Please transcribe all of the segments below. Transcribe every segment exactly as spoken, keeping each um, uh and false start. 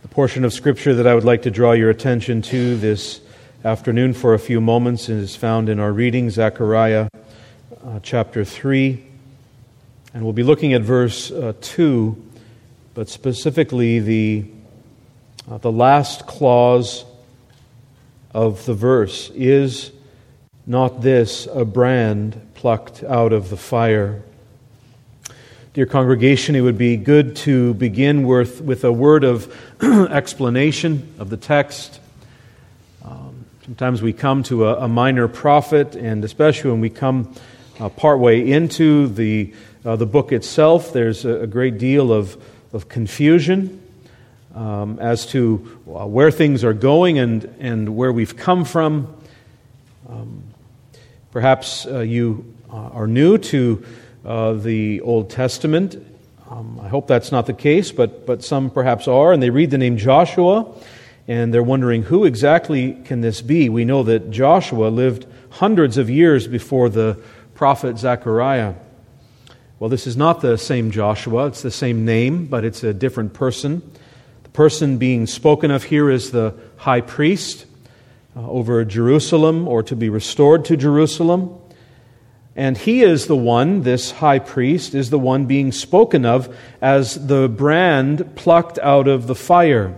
Portion of Scripture that I would like to draw your attention to this afternoon for a few moments is found in our reading, Zechariah uh, chapter three. And we'll be looking at verse uh, two, but specifically the, uh, the last clause of the verse. Is not this a brand plucked out of the fire? Dear congregation, it would be good to begin with, with a word of explanation of the text. Um, sometimes we come to a, a minor prophet, and especially when we come uh, partway into the uh, the book itself, there's a, a great deal of, of confusion um, as to uh, where things are going and, and where we've come from. Um, perhaps uh, you uh, are new to Uh, the Old Testament. Um, I hope that's not the case, but but some perhaps are, and they read the name Joshua, and they're wondering, who exactly can this be? We know that Joshua lived hundreds of years before the prophet Zechariah. Well, this is not the same Joshua. It's the same name, but it's a different person. The person being spoken of here is the high priest uh, over Jerusalem, or to be restored to Jerusalem. And he is the one, this high priest, is the one being spoken of as the brand plucked out of the fire.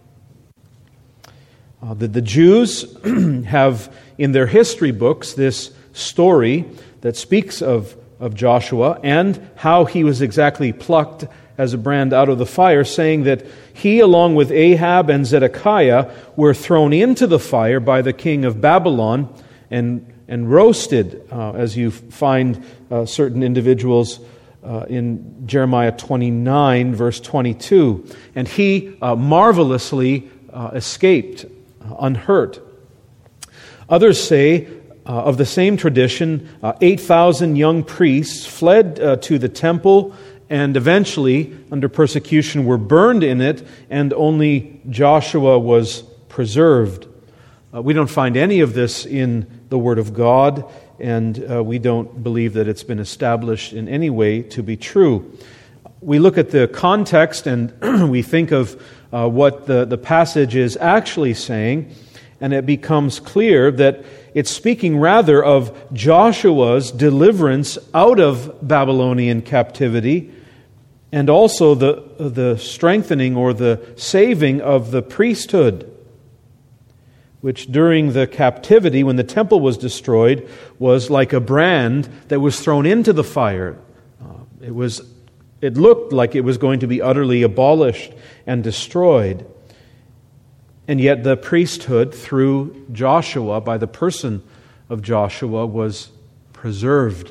Uh, the, the Jews have in their history books this story that speaks of, of Joshua and how he was exactly plucked as a brand out of the fire, saying that he, along with Ahab and Zedekiah, were thrown into the fire by the king of Babylon and and roasted, uh, as you find uh, certain individuals uh, in Jeremiah twenty-nine, verse twenty-two. And he uh, marvelously uh, escaped, uh, unhurt. Others say, uh, of the same tradition, uh, eight thousand young priests fled uh, to the temple and eventually, under persecution, were burned in it, and only Joshua was preserved. Uh, we don't find any of this in the Word of God, and uh, we don't believe that it's been established in any way to be true. We look at the context and we think of uh, what the, the passage is actually saying, and it becomes clear that it's speaking rather of Joshua's deliverance out of Babylonian captivity, and also the, the strengthening or the saving of the priesthood, which during the captivity, when the temple was destroyed, was like a brand that was thrown into the fire. Uh, it was, it looked like it was going to be utterly abolished and destroyed. And yet the priesthood, through Joshua, by the person of Joshua, was preserved.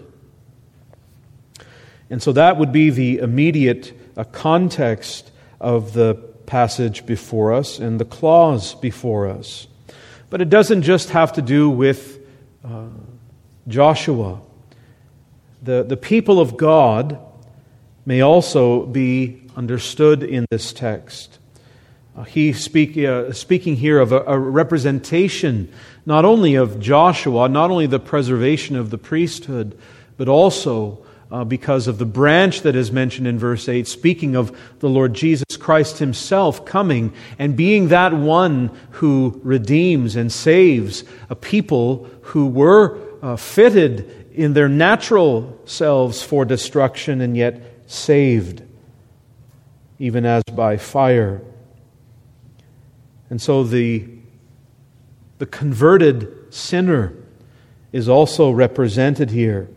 And so that would be the immediate uh, context of the passage before us and the clause before us. But it doesn't just have to do with uh, Joshua. The, the people of God may also be understood in this text. Uh, he speak, uh, speaking here of a, a representation not only of Joshua, not only the preservation of the priesthood, but also Uh, because of the branch that is mentioned in verse eight, speaking of the Lord Jesus Christ Himself coming and being that one who redeems and saves a people who were uh, fitted in their natural selves for destruction and yet saved, even as by fire. And so the, the converted sinner is also represented here.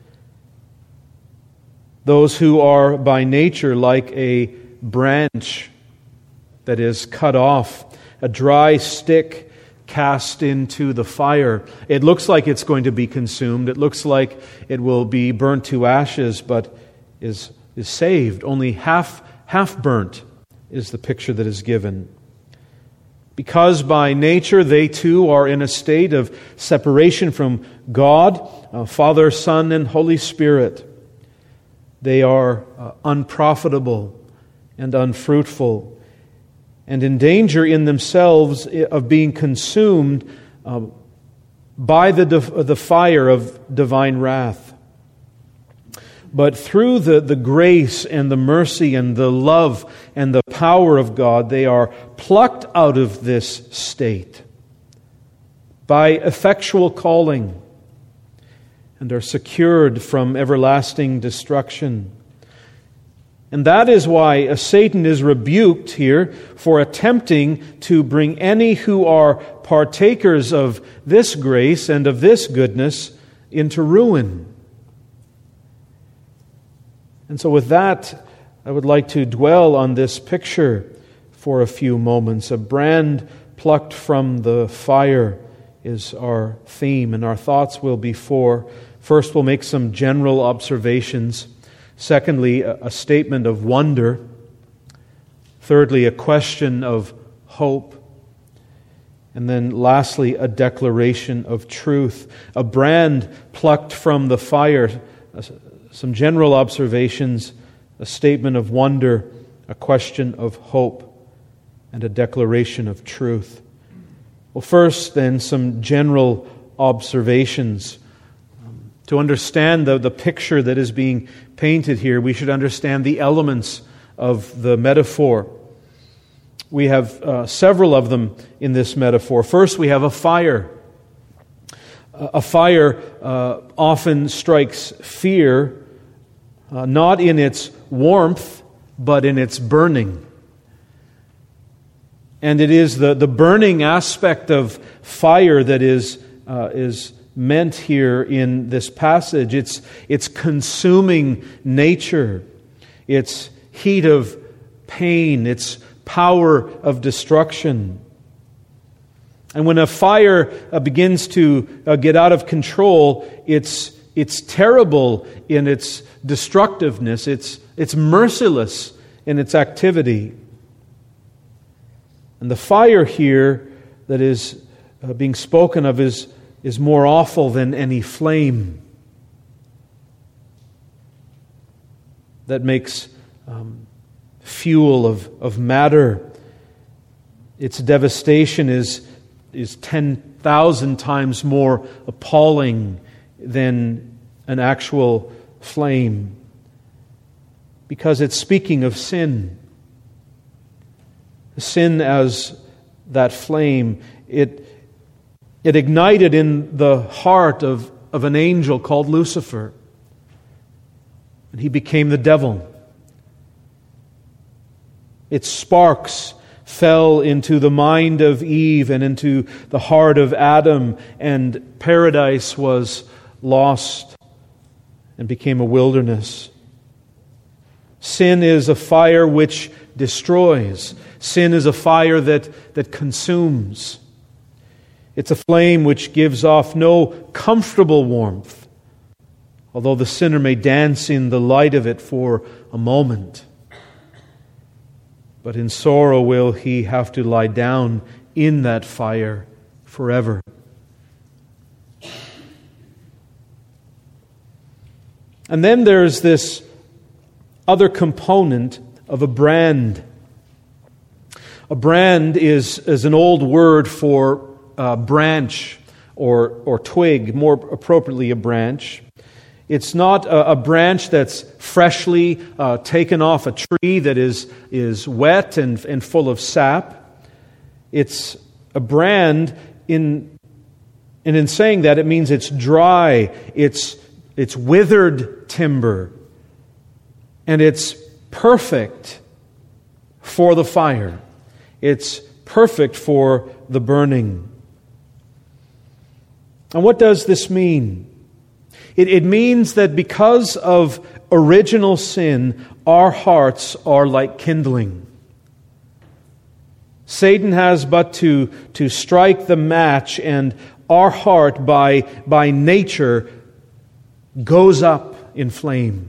Those who are by nature like a branch that is cut off, a dry stick cast into the fire. It looks like it's going to be consumed. It looks like it will be burnt to ashes, but is is saved. Only half half burnt is the picture that is given. Because by nature they too are in a state of separation from God, uh, Father, Son, and Holy Spirit. They are uh, unprofitable and unfruitful, and in danger in themselves of being consumed uh, by the, the fire of divine wrath. but through the, the grace and the mercy and the love and the power of God, they are plucked out of this state by effectual calling and are secured from everlasting destruction. And that is why uh, Satan is rebuked here for attempting to bring any who are partakers of this grace and of this goodness into ruin. And so with that, I would like to dwell on this picture for a few moments. A brand plucked from the fire is our theme, and our thoughts will be four. First, we'll make some general observations. Secondly, a statement of wonder. Thirdly, a question of hope. And then lastly, a declaration of truth. A brand plucked from the fire. Some general observations, a statement of wonder, a question of hope, and a declaration of truth. Well, first then, some general observations. To understand the, the picture that is being painted here, we should understand the elements of the metaphor. We have uh, several of them in this metaphor. First, we have a fire. A fire uh, often strikes fear, uh, not in its warmth, but in its burning. And it is the, the burning aspect of fire that is uh, is meant here in this passage. It's, it's consuming nature, its heat of pain, its power of destruction. And when a fire uh, begins to uh, get out of control, it's, it's terrible in its destructiveness, it's, it's merciless in its activity. And the fire here that is uh, being spoken of is is more awful than any flame that makes um, fuel of, of matter. Its devastation is, is ten thousand times more appalling than an actual flame, because it's speaking of sin. Sin as that flame, it It ignited in the heart of, of an angel called Lucifer. And he became the devil. Its sparks fell into the mind of Eve and into the heart of Adam, and paradise was lost and became a wilderness. Sin is a fire which destroys. Sin is a fire that, that consumes. It's a flame which gives off no comfortable warmth, although the sinner may dance in the light of it for a moment. But in sorrow will he have to lie down in that fire forever. And then there's this other component of a brand. A brand is, is an old word for Uh, branch or or twig, more appropriately a branch. It's not a, a branch that's freshly uh, taken off a tree that is is wet and, and full of sap. It's a brand in and in saying that, it means it's dry, it's it's withered timber, and it's perfect for the fire. It's perfect for the burning. And what does this mean? It, it means that because of original sin, our hearts are like kindling. Satan has but to, to strike the match, and our heart by, by nature goes up in flame.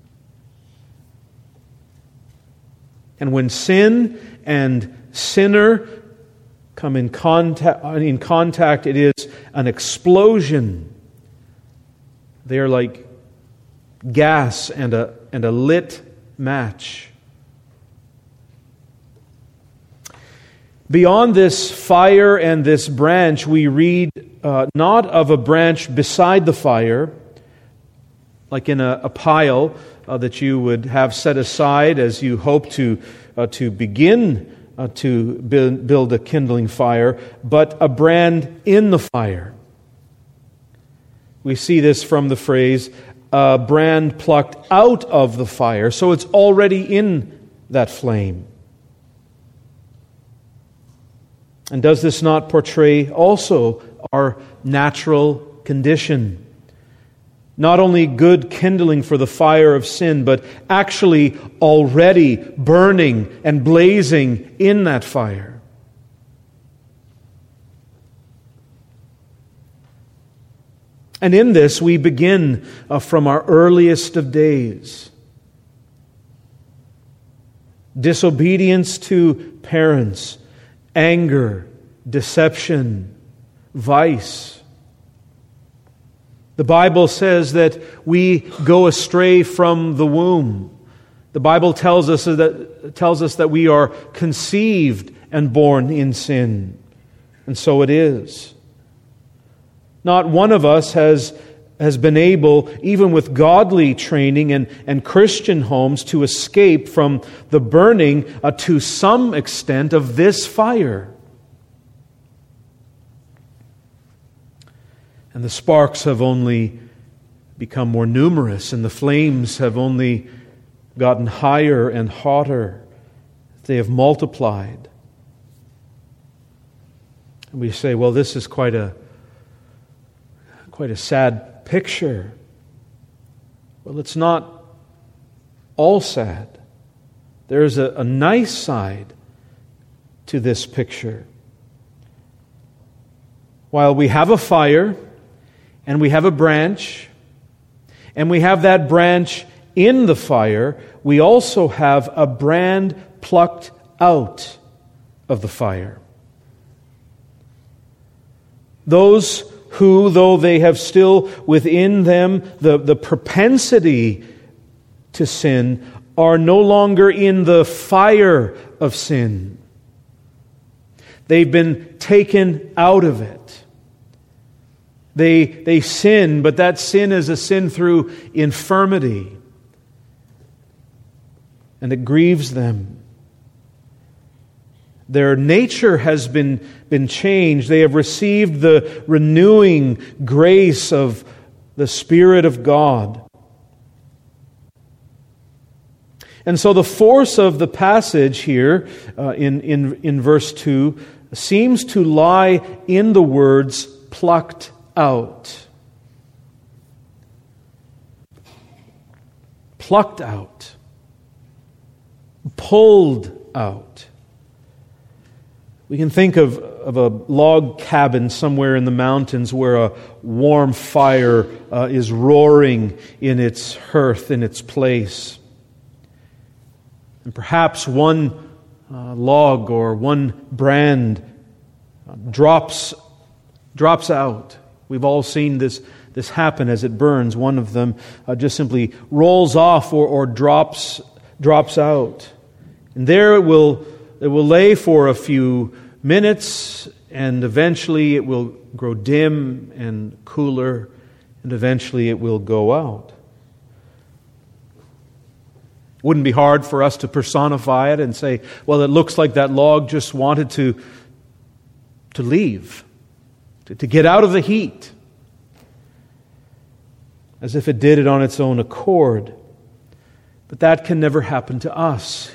And when sin and sinner come in contact, in contact, it is an explosion. They are like gas and a, and a lit match. Beyond this fire and this branch, we read uh, not of a branch beside the fire, like in a, a pile uh, that you would have set aside as you hope to, uh, to begin uh, to build, build a kindling fire, but a brand in the fire. We see this from the phrase, a brand plucked out of the fire. So it's already in that flame. And does this not portray also our natural condition? Not only good kindling for the fire of sin, but actually already burning and blazing in that fire. And in this we begin uh, from our earliest of days. Disobedience to parents, anger, deception, vice. The Bible says that we go astray from the womb. The Bible tells us that tells us that we are conceived and born in sin. And so it is. Not one of us has, has been able, even with godly training and, and Christian homes, to escape from the burning uh, to some extent of this fire. And the sparks have only become more numerous, and the flames have only gotten higher and hotter. They have multiplied. And we say, well, this is quite a quite a sad picture. Well, it's not all sad. There's a, a nice side to this picture. While we have a fire, and we have a branch, and we have that branch in the fire, we also have a brand plucked out of the fire. Those who, though they have still within them the, the propensity to sin, are no longer in the fire of sin. They've been taken out of it. They, they sin, but that sin is a sin through infirmity. And it grieves them. Their nature has been, been changed. They have received the renewing grace of the Spirit of God. And so the force of the passage here uh, in, in, in verse two seems to lie in the words plucked out. Plucked out. Pulled out. We can think of, of a log cabin somewhere in the mountains where a warm fire uh, is roaring in its hearth, in its place. And perhaps one uh, log or one brand uh, drops, drops out. We've all seen this, this happen as it burns. One of them uh, just simply rolls off or, or drops, drops out. And there it will It will lay for a few minutes, and eventually it will grow dim and cooler, and eventually it will go out. Wouldn't be hard for us to personify it and say, well, it looks like that log just wanted to, to leave, to, to get out of the heat, as if it did it on its own accord. But that can never happen to us.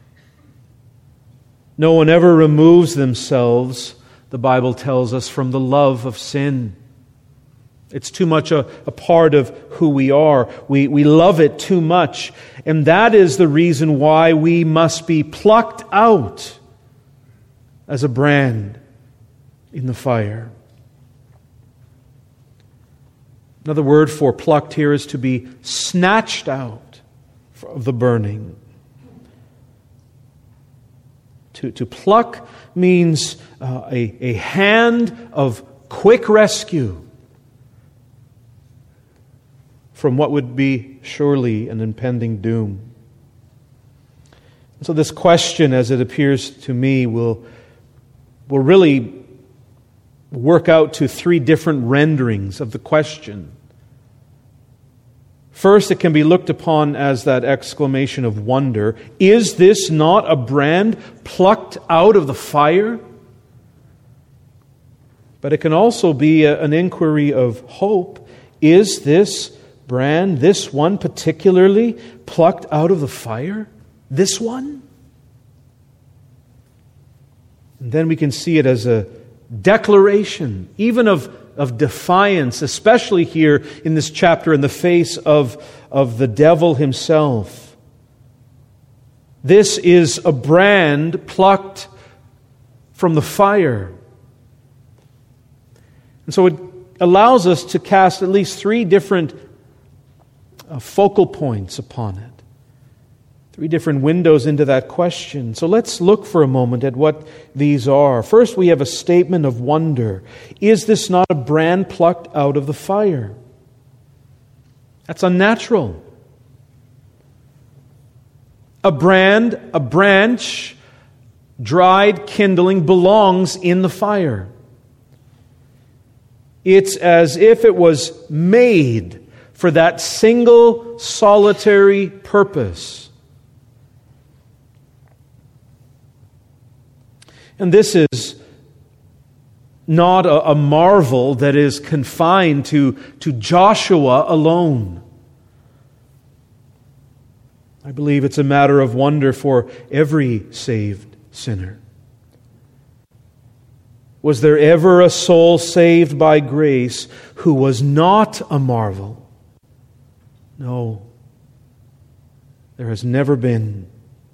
No one ever removes themselves, the Bible tells us, from the love of sin. It's too much a, a part of who we are. We, we love it too much. And that is the reason why we must be plucked out as a brand in the fire. Another word for plucked here is to be snatched out of the burning. To, to pluck means uh, a, a hand of quick rescue from what would be surely an impending doom. And so this question, as it appears to me, will, will really work out to three different renderings of the question. First, it can be looked upon as that exclamation of wonder. Is this not a brand plucked out of the fire? But it can also be a, an inquiry of hope. Is this brand, this one particularly, plucked out of the fire? This one? And then we can see it as a declaration, even of, of defiance, especially here in this chapter in the face of, of the devil himself. This is a brand plucked from the fire. And so it allows us to cast at least three different uh, focal points upon it. Three different windows into that question. So let's look for a moment at what these are. First, we have a statement of wonder. Is this not a brand plucked out of the fire? That's unnatural. A brand, a branch, dried kindling belongs in the fire. It's as if it was made for that single solitary purpose. And this is not a, a marvel that is confined to, to Joshua alone. I believe it's a matter of wonder for every saved sinner. Was there ever a soul saved by grace who was not a marvel? No, there has never been.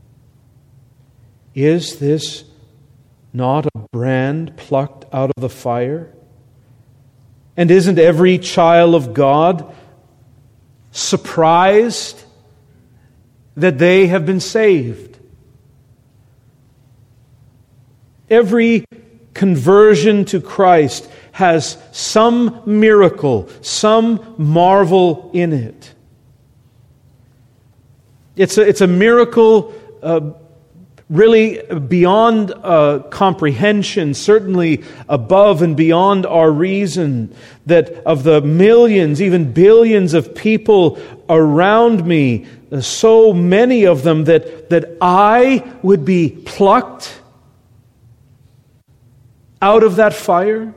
Is this not a brand plucked out of the fire? And isn't every child of God surprised that they have been saved? Every conversion to Christ has some miracle, some marvel in it. It's a, it's a miracle uh, really beyond uh, comprehension, certainly above and beyond our reason, that of the millions, even billions of people around me, uh, so many of them that, that I would be plucked out of that fire.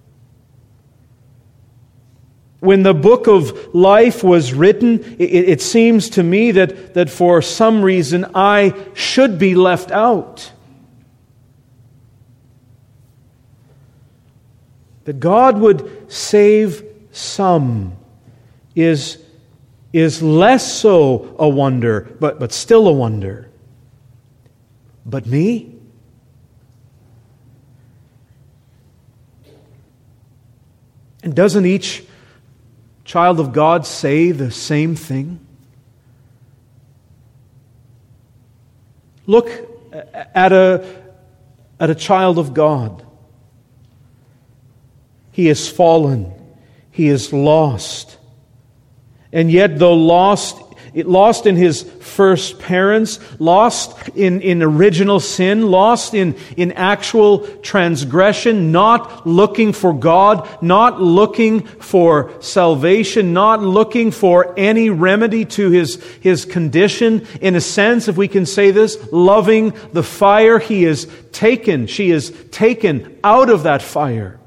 When the book of life was written, it, it seems to me that, that for some reason I should be left out. That God would save some is, is less so a wonder, but, but still a wonder. But me? And doesn't each child of God say the same thing? Look at a, at a child of God. He is fallen. He is lost. And yet, though lost, lost in his first parents, lost in, in original sin, lost in, in actual transgression, not looking for God, not looking for salvation, not looking for any remedy to his, his condition. In a sense, if we can say this, loving the fire, he is taken, she is taken out of that fire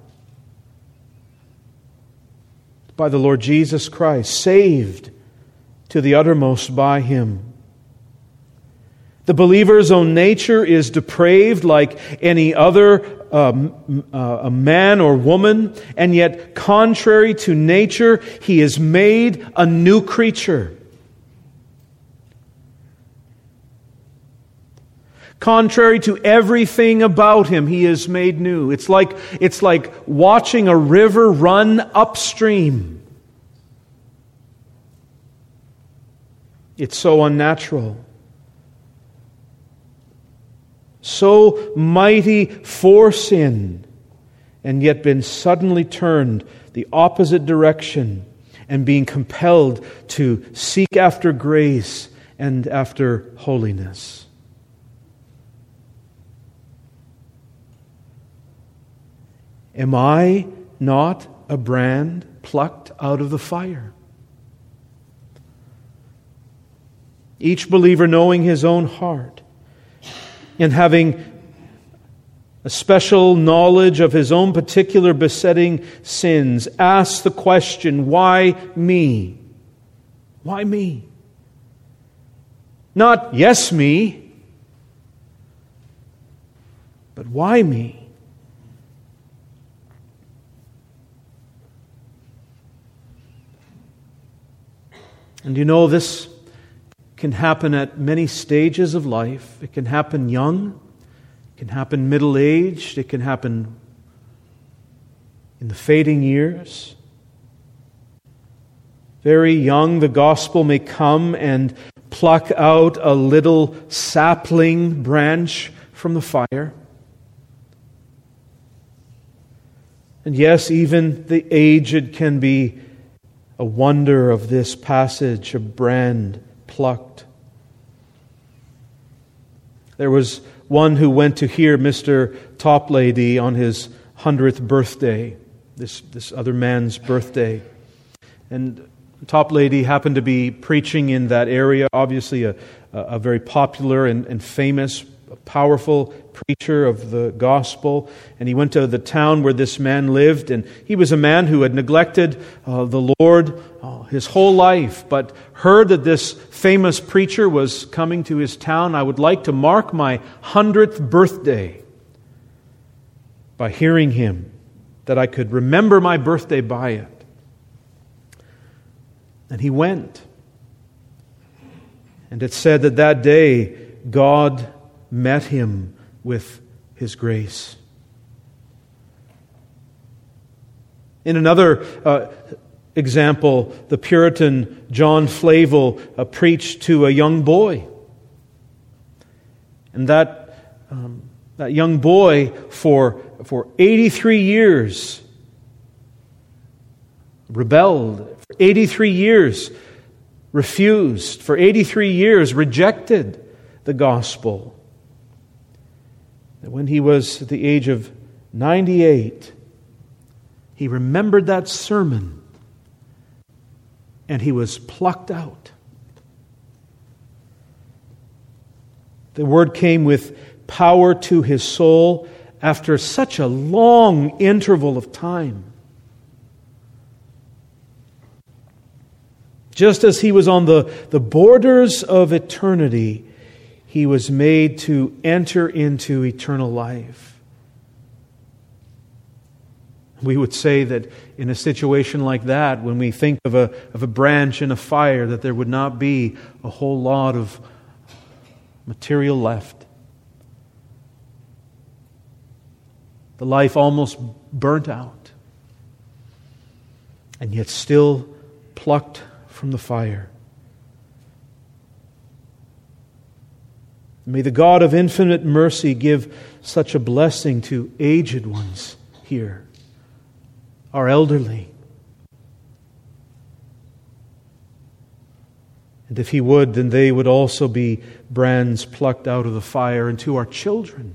by the Lord Jesus Christ, saved to the uttermost by Him. The believer's own nature is depraved like any other um, uh, a man or woman, and yet contrary to nature, he is made a new creature. Contrary to everything about him, he is made new. It's like, it's like watching a river run upstream. It's so unnatural. So mighty for sin, and yet been suddenly turned the opposite direction and being compelled to seek after grace and after holiness. Am I not a brand plucked out of the fire? Each believer knowing his own heart and having a special knowledge of his own particular besetting sins, asks the question, why me? Why me? Not, yes, me, but why me? And you know, this can happen at many stages of life. It can happen young. It can happen middle-aged. It can happen in the fading years. Very young, the gospel may come and pluck out a little sapling branch from the fire. And yes, even the aged can be a wonder of this passage, a brand plucked. There was one who went to hear Mister Toplady on his hundredth birthday, this, this other man's birthday. And Toplady happened to be preaching in that area, obviously a, a very popular and, and famous, powerful preacher of the gospel. And he went to the town where this man lived, and he was a man who had neglected uh, the Lord uh, his whole life, but heard that this famous preacher was coming to his town. I would like to mark my hundredth birthday by hearing him, that I could remember my birthday by it. And he went. And it said that that day God met him with His grace. In another uh, example, the Puritan John Flavel uh, preached to a young boy. And that, um, that young boy for, for eighty-three years rebelled. For eighty-three years refused. For eighty-three years rejected the gospel. And when he was at the age of ninety-eight, he remembered that sermon and he was plucked out. The word came with power to his soul after such a long interval of time. Just as he was on the, the borders of eternity, he was made to enter into eternal life. We would say that in a situation like that, when we think of a, of a branch in a fire, that there would not be a whole lot of material left. The life almost burnt out, and yet still plucked from the fire. May the God of infinite mercy give such a blessing to aged ones here, our elderly. And if He would, then they would also be brands plucked out of the fire, and to our children.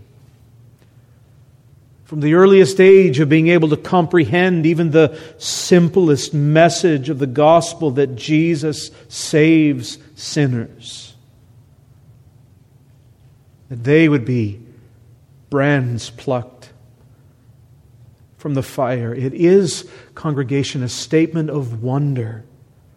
From the earliest age of being able to comprehend even the simplest message of the gospel that Jesus saves sinners, that they would be brands plucked from the fire. It is, congregation, a statement of wonder.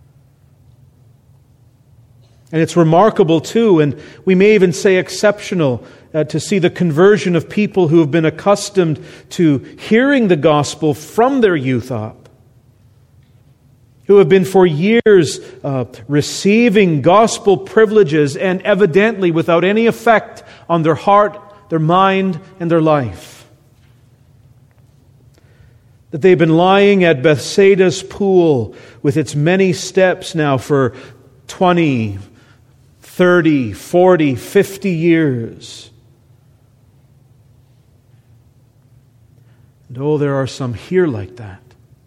And it's remarkable too, and we may even say exceptional, uh, to see the conversion of people who have been accustomed to hearing the gospel from their youth up, who have been for years uh, receiving gospel privileges and evidently without any effect on their heart, their mind, and their life. That they've been lying at Bethsaida's pool with its many steps now for twenty, thirty, forty, fifty years. And oh, there are some here like that.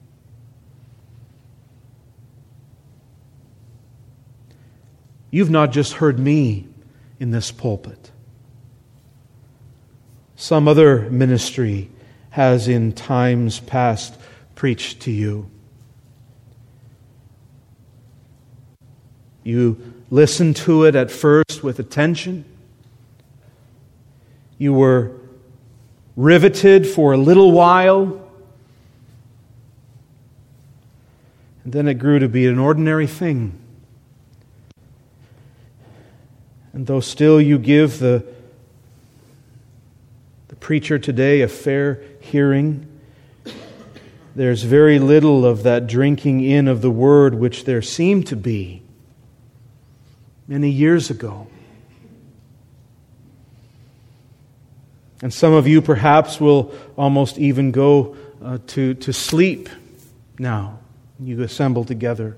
You've not just heard me in this pulpit. Some other ministry has in times past preached to you. You listened to it at first with attention. You were riveted for a little while. And then it grew to be an ordinary thing. And though still you give the, the preacher today a fair hearing, there's very little of that drinking in of the Word which there seemed to be many years ago. And some of you perhaps will almost even go uh, to, to sleep now. You assemble together.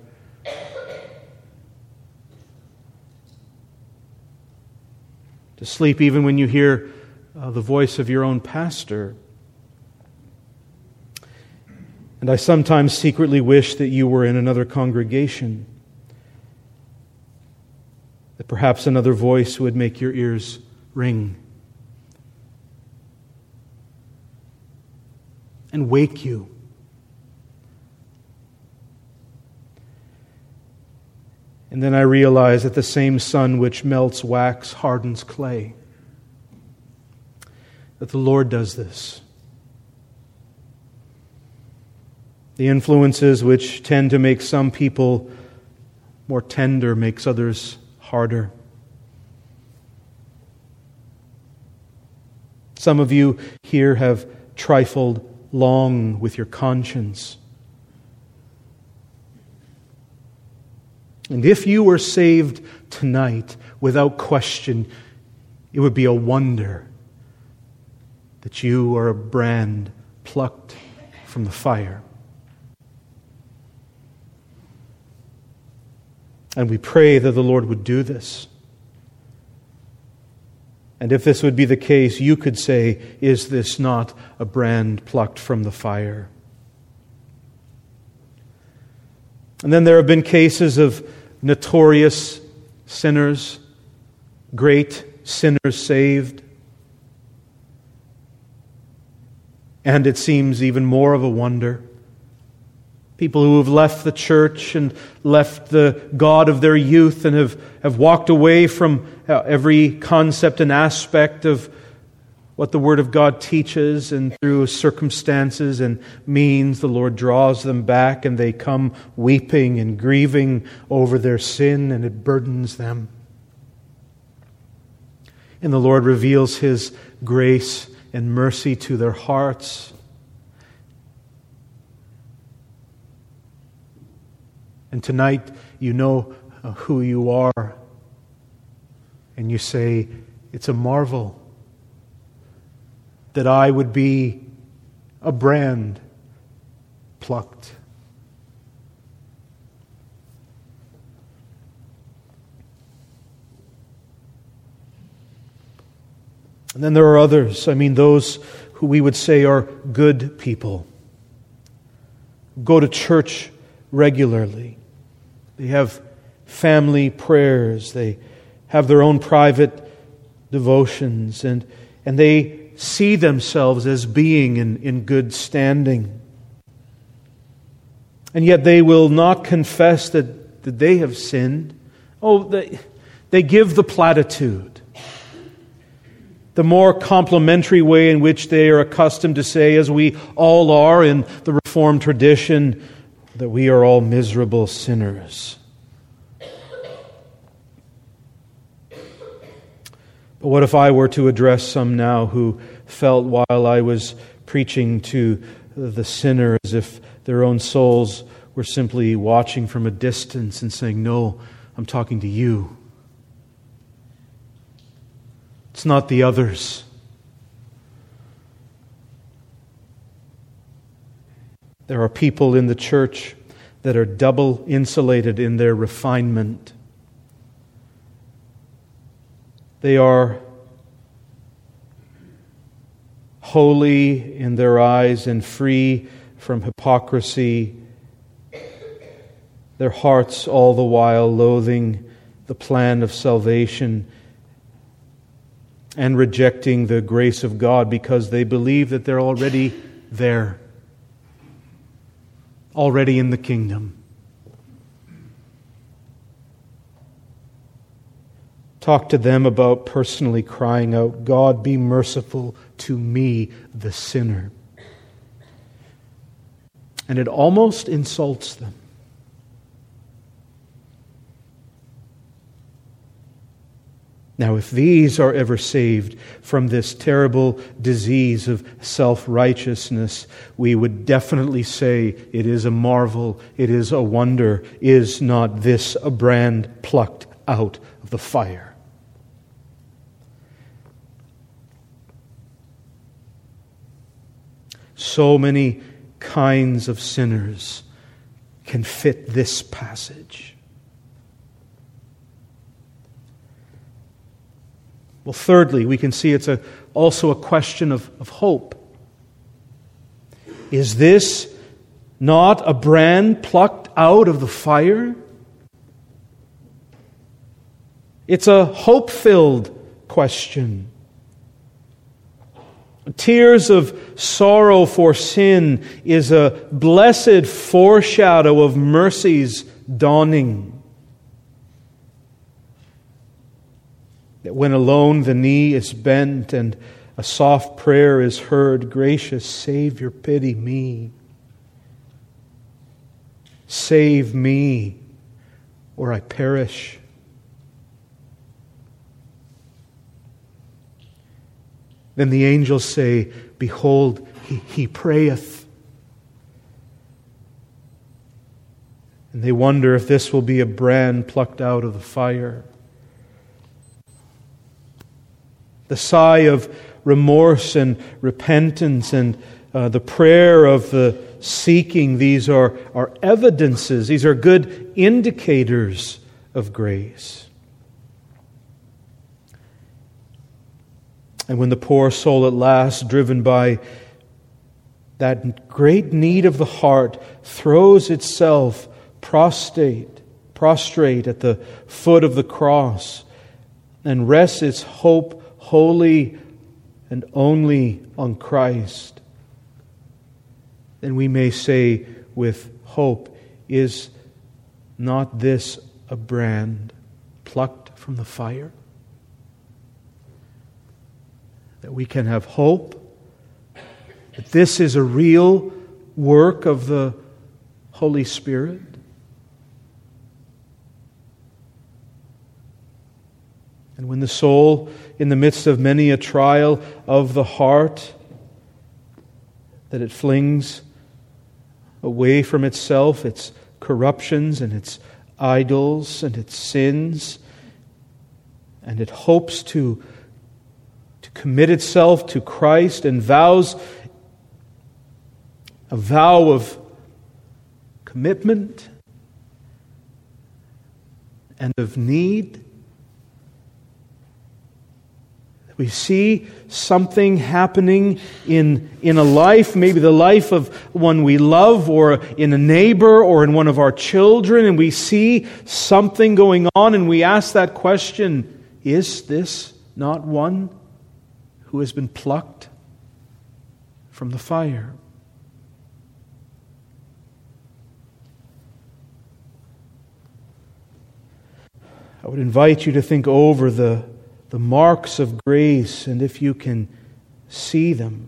To sleep even when you hear uh, the voice of your own pastor. And I sometimes secretly wish that you were in another congregation, that perhaps another voice would make your ears ring and wake you. And then I realize that the same sun which melts wax hardens clay. That the Lord does this. The influences which tend to make some people more tender makes others harder. Some of you here have trifled long with your conscience. And if you were saved tonight, without question, it would be a wonder that you are a brand plucked from the fire. And we pray that the Lord would do this. And if this would be the case, you could say, is this not a brand plucked from the fire? And then there have been cases of notorious sinners, great sinners saved. And it seems even more of a wonder, people who have left the church and left the God of their youth and have, have walked away from every concept and aspect of what the Word of God teaches, and through circumstances and means, the Lord draws them back and they come weeping and grieving over their sin, and it burdens them. And the Lord reveals His grace and mercy to their hearts. And tonight you know who you are, and you say, it's a marvel that I would be a brand plucked. And then there are others, I mean those who we would say are good people, go to church regularly. They have family prayers, they have their own private devotions, and, and they see themselves as being in, in good standing. And yet they will not confess that, that they have sinned. Oh, they, they give the platitude. The more complimentary way in which they are accustomed to say, as we all are in the Reformed tradition, that we are all miserable sinners. But what if I were to address some now who felt while I was preaching to the sinner as if their own souls were simply watching from a distance and saying, no, I'm talking to you. It's not the others. There are people in the church that are double insulated in their refinement. They are holy in their eyes and free from hypocrisy, their hearts all the while loathing the plan of salvation and rejecting the grace of God because they believe that they're already there, already in the kingdom. talk to them about personally crying out, God, be merciful to me, the sinner. And it almost insults them. Now, if these are ever saved from this terrible disease of self-righteousness, we would definitely say it is a marvel, it is a wonder. Is not this a brand plucked out of the fire? So many kinds of sinners can fit this passage. Well, thirdly, we can see it's a, also a question of, of hope. Is this not a brand plucked out of the fire? It's a hope-filled question. Tears of sorrow for sin is a blessed foreshadow of mercy's dawning. That when alone the knee is bent and a soft prayer is heard, gracious Savior, pity me. Save me, or I perish. Then the angels say, behold, he, he prayeth. And they wonder if this will be a brand plucked out of the fire. The sigh of remorse and repentance and uh, the prayer of the seeking, these are, are evidences. These are good indicators of grace. And when the poor soul at last, driven by that great need of the heart, throws itself prostrate, prostrate at the foot of the cross and rests its hope wholly and only on Christ, then we may say with hope, is not this a brand plucked from the fire? That we can have hope, that this is a real work of the Holy Spirit. And when the soul, in the midst of many a trial of the heart, that it flings away from itself, its corruptions and its idols and its sins, and it hopes to, to commit itself to Christ and vows a vow of commitment and of need. We see something happening in, in a life, maybe the life of one we love, or in a neighbor, or in one of our children, and we see something going on, and we ask that question, is this not one who has been plucked from the fire? I would invite you to think over the The marks of grace, and if you can see them.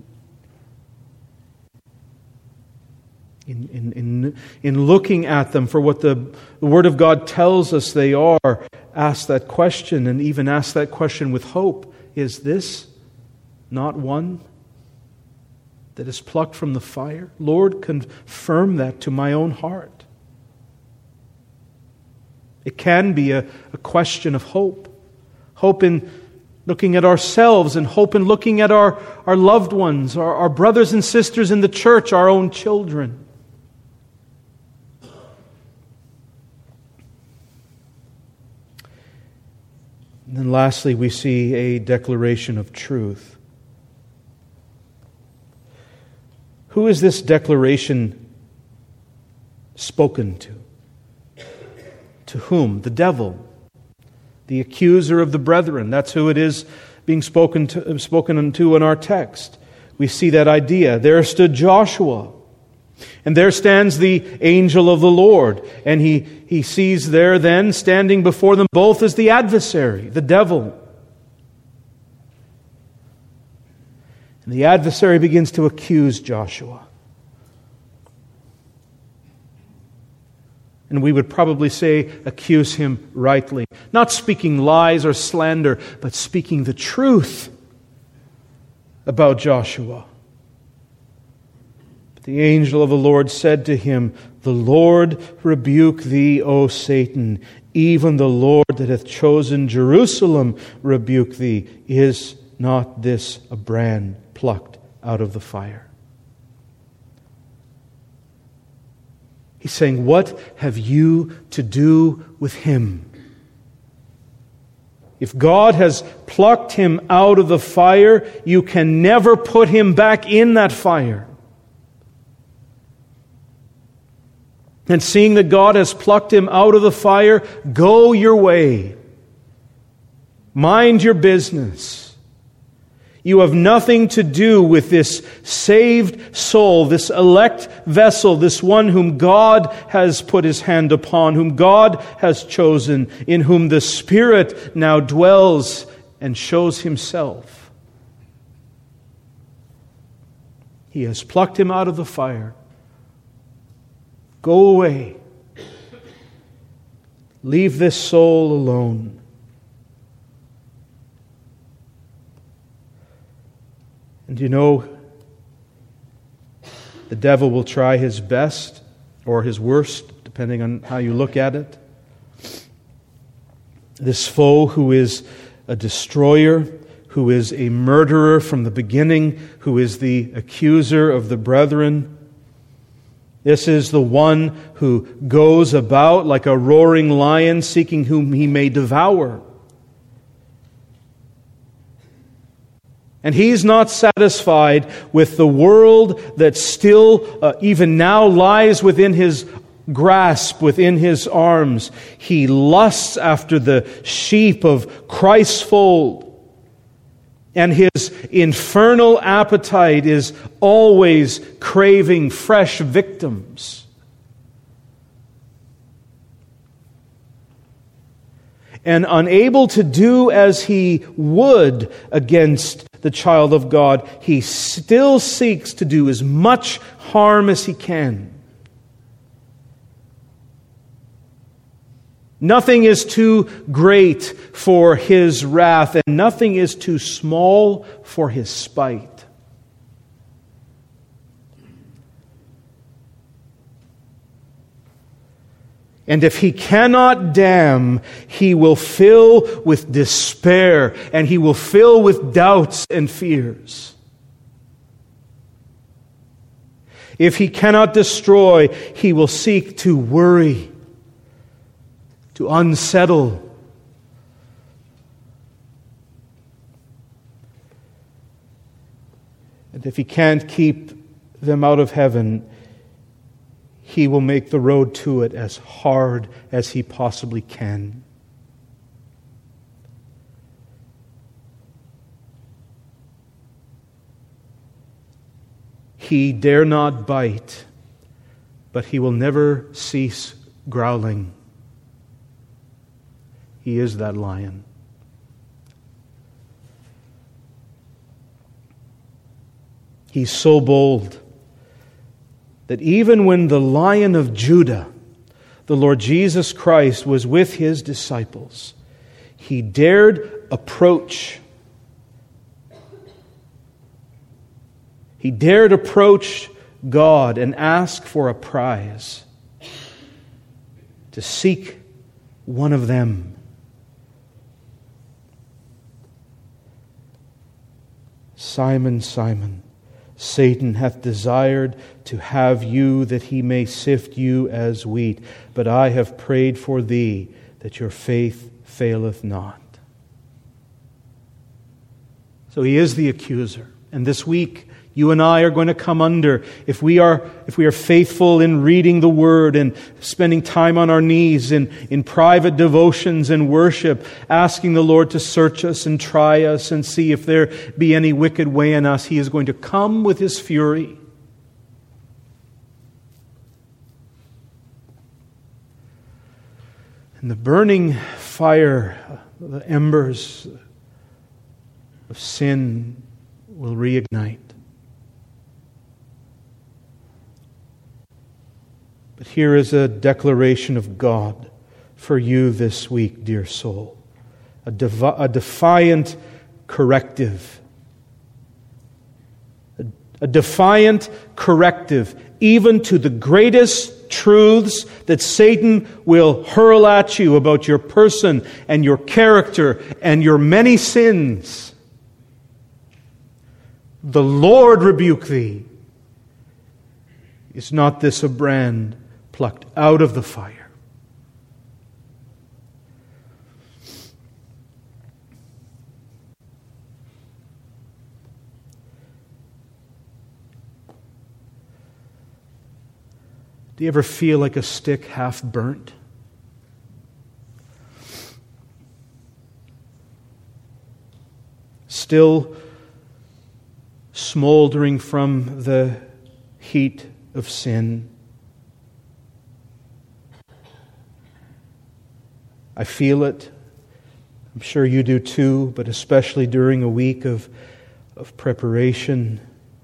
In, in, in, in looking at them for what the, the Word of God tells us they are, ask that question, and even ask that question with hope. Is this not one that is plucked from the fire? Lord, confirm that to my own heart. It can be a, a question of hope. Hope in looking at ourselves, and hope in looking at our, our loved ones, our, our brothers and sisters in the church, our own children. And then lastly, we see a declaration of truth. Who is this declaration spoken to? To whom? The devil. The accuser of the brethren. That's who it is being spoken to, spoken to in our text. We see that idea. There stood Joshua, And there stands the angel of the Lord, and he, he sees there then, standing before them both, as the adversary, the devil. And the adversary begins to accuse Joshua. And we would probably say, accuse him rightly. Not speaking lies or slander, but speaking the truth about Joshua. But the angel of the Lord said to him, "The Lord rebuke thee, O Satan. Even the Lord that hath chosen Jerusalem rebuke thee. Is not this a brand plucked out of the fire?" He's saying, what have you to do with him? If God has plucked him out of the fire, you can never put him back in that fire. And seeing that God has plucked him out of the fire, go your way. Mind your business. You have nothing to do with this saved soul, this elect vessel, this one whom God has put His hand upon, whom God has chosen, in whom the Spirit now dwells and shows Himself. He has plucked him out of the fire. Go away. Leave this soul alone. And you know, the devil will try his best or his worst, depending on how you look at it. This foe who is a destroyer, who is a murderer from the beginning, who is the accuser of the brethren. This is the one who goes about like a roaring lion, seeking whom he may devour. And he's not satisfied with the world that still, uh, even now, lies within his grasp, within his arms. He lusts after the sheep of Christ's fold. And his infernal appetite is always craving fresh victims. And unable to do as he would against the child of God, he still seeks to do as much harm as he can. Nothing is too great for his wrath, and nothing is too small for his spite. And if he cannot damn, he will fill with despair, and he will fill with doubts and fears. If he cannot destroy, he will seek to worry, to unsettle. And if he can't keep them out of heaven, he will make the road to it as hard as he possibly can. He dare not bite, but he will never cease growling. He is that lion. He's so bold that even when the Lion of Judah, the Lord Jesus Christ, was with His disciples, He dared approach. He dared approach God and ask for a prize, to seek one of them. Simon, Simon, Satan hath desired to have you, that he may sift you as wheat. But I have prayed for thee, that your faith faileth not. So he is the accuser. And this week, you and I are going to come under, if we are if we are faithful in reading the Word and spending time on our knees in, in private devotions and worship, asking the Lord to search us and try us and see if there be any wicked way in us, He is going to come with His fury. And the burning fire, the embers of sin will reignite. But here is a declaration of God for you this week, dear soul. A, devi- a defiant corrective. A, a defiant corrective, even to the greatest truths that Satan will hurl at you about your person and your character and your many sins. The Lord rebuke thee. Is not this a brand plucked out of the fire? Do you ever feel like a stick half burnt? Still smoldering from the heat of sin? I feel it. I'm sure you do too, but especially during a week of, of preparation.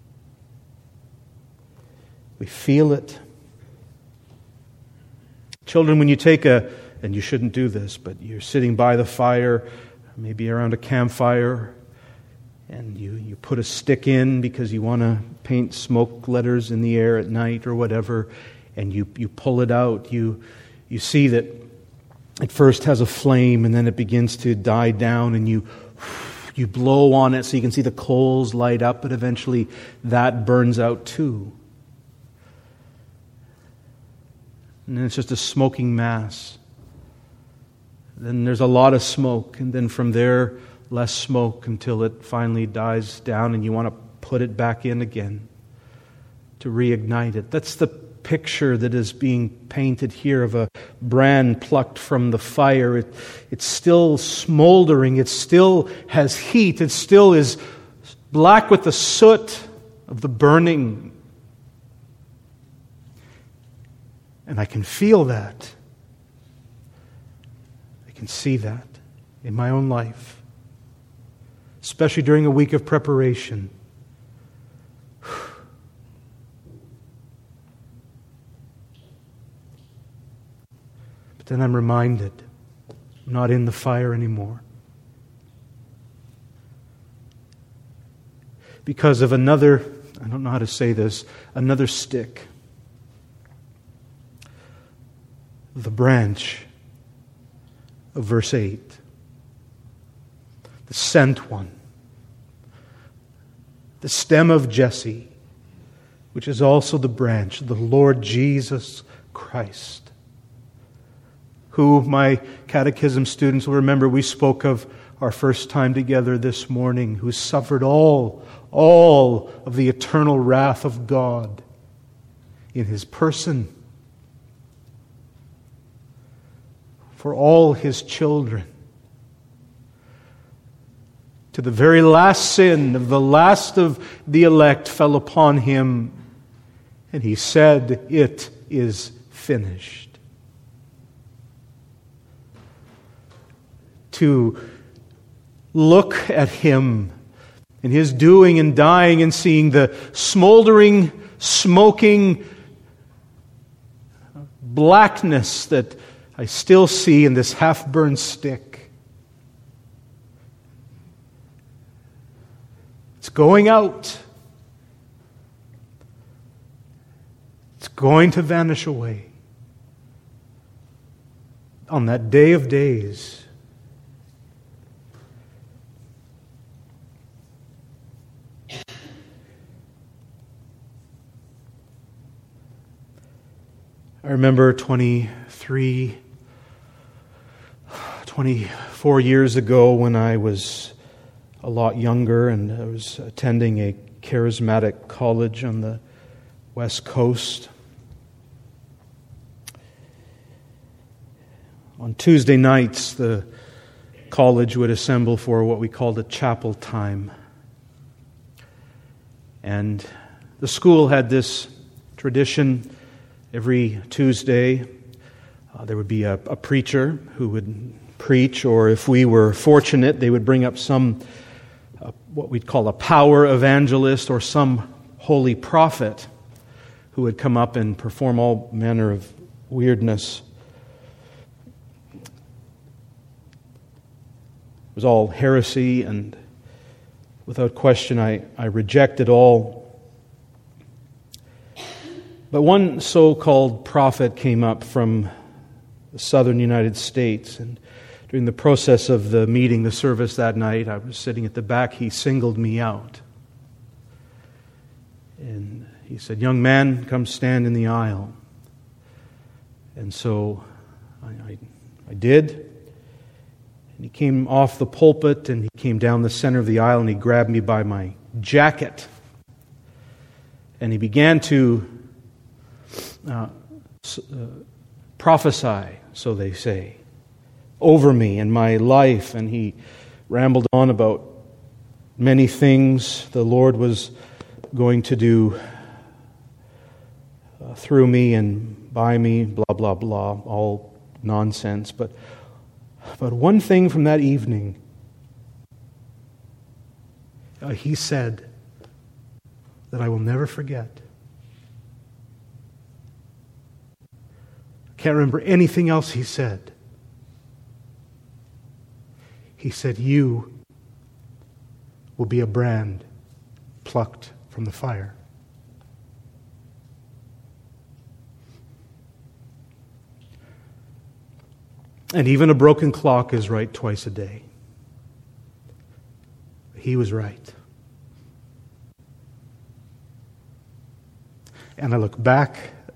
We feel it. Children, when you take a, and you shouldn't do this, but you're sitting by the fire, maybe around a campfire, and you, you put a stick in because you want to paint smoke letters in the air at night or whatever, and you, you pull it out, you, you see that it first has a flame and then it begins to die down, and you you blow on it so you can see the coals light up, but eventually that burns out too. And then it's just a smoking mass. Then there's a lot of smoke, and then from there, less smoke until it finally dies down and you want to put it back in again to reignite it. That's the picture that is being painted here of a brand plucked from the fire. It, it's still smoldering. It still has heat. It still is black with the soot of the burning. And I can feel that. I can see that in my own life, especially during a week of preparation. But then I'm reminded, I'm not in the fire anymore. Because of another, I don't know how to say this, another stick. The branch of verse eight. The sent one. The stem of Jesse, which is also the branch, the Lord Jesus Christ. Who, my catechism students will remember, we spoke of our first time together this morning, who suffered all, all of the eternal wrath of God in His person for all His children. To the very last sin of the last of the elect fell upon Him, and He said, "It is finished." To look at Him and His doing and dying and seeing the smoldering, smoking blackness that I still see in this half-burned stick. It's going out. It's going to vanish away. On that day of days, I remember twenty-three, twenty-four years ago when I was a lot younger and I was attending a charismatic college on the West Coast. On Tuesday nights, the college would assemble for what we called a chapel time. And the school had this tradition every Tuesday. Uh, there would be a, a preacher who would preach, or if we were fortunate, they would bring up some, uh, what we'd call a power evangelist, or some holy prophet who would come up and perform all manner of weirdness. It was all heresy, and without question, I, I rejected all. But one so-called prophet came up from the southern United States, and during the process of the meeting, the service that night, I was sitting at the back. He singled me out. And he said, "Young man, come stand in the aisle." And so I, I, I did. And he came off the pulpit, and he came down the center of the aisle, and he grabbed me by my jacket. And he began to uh, uh, prophesy, so they say, over me and my life. And he rambled on about many things the Lord was going to do uh, through me and by me, blah, blah, blah, all nonsense. But, but one thing from that evening, uh, he said that I will never forget. I can't remember anything else he said. He said, "You will be a brand plucked from the fire." And even a broken clock is right twice a day. He was right. And I look back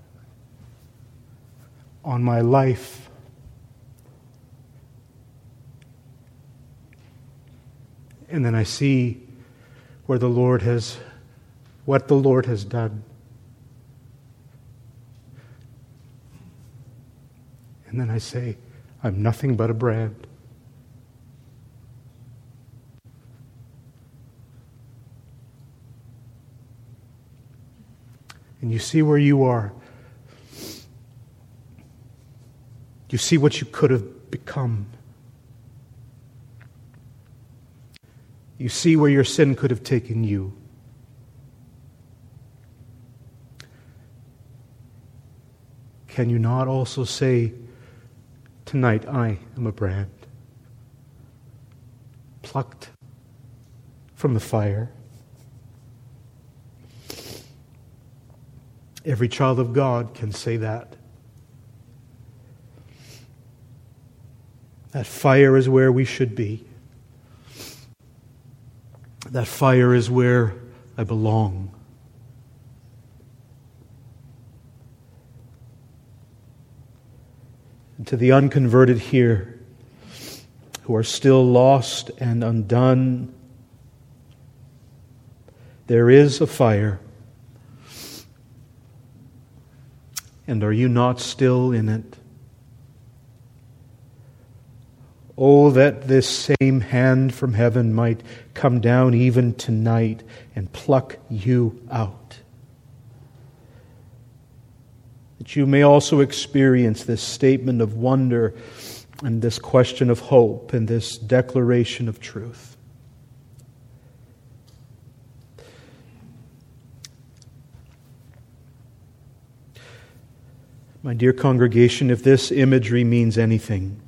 on my life, and then I see where the Lord has, what the Lord has done. And then I say, I'm nothing but a brand. And you see where you are. You see what you could have become. You see where your sin could have taken you. Can you not also say, tonight I am a brand, plucked from the fire? Every child of God can say that. That fire is where we should be. That fire is where I belong. And to the unconverted here, who are still lost and undone, there is a fire. And are you not still in it? Oh, that this same hand from heaven might come down even tonight and pluck you out. That you may also experience this statement of wonder and this question of hope and this declaration of truth. My dear congregation, if this imagery means anything,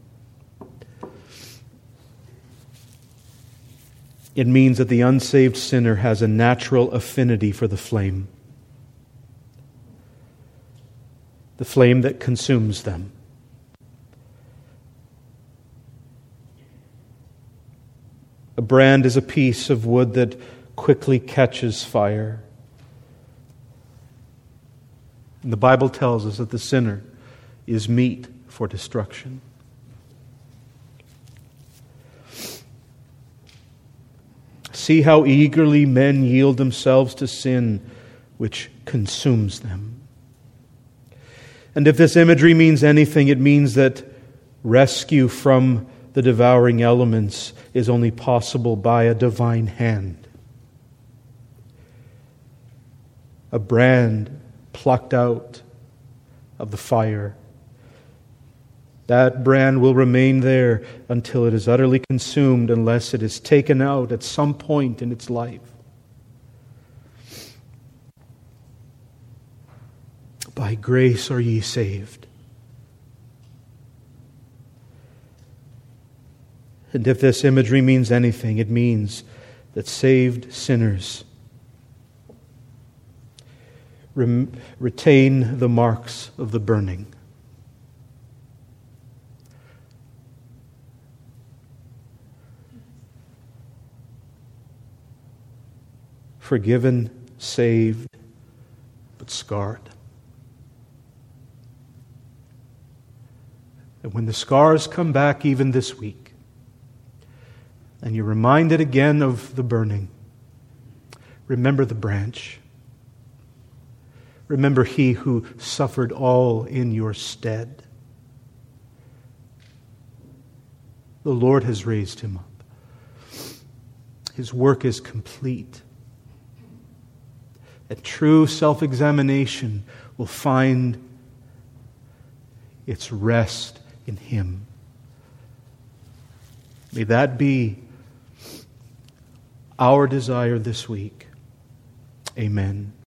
it means that the unsaved sinner has a natural affinity for the flame. The flame that consumes them. A brand is a piece of wood that quickly catches fire. And the Bible tells us that the sinner is meat for destruction. See how eagerly men yield themselves to sin, which consumes them. And if this imagery means anything, it means that rescue from the devouring elements is only possible by a divine hand. A brand plucked out of the fire That brand will remain there until it is utterly consumed, unless it is taken out at some point in its life. By grace are ye saved. And if this imagery means anything, it means that saved sinners rem- retain the marks of the burning. Forgiven, saved, but scarred. And when the scars come back even this week, and you're reminded again of the burning, remember the branch. Remember He who suffered all in your stead. The Lord has raised Him up. His work is complete. And true self-examination will find its rest in Him. May that be our desire this week. Amen.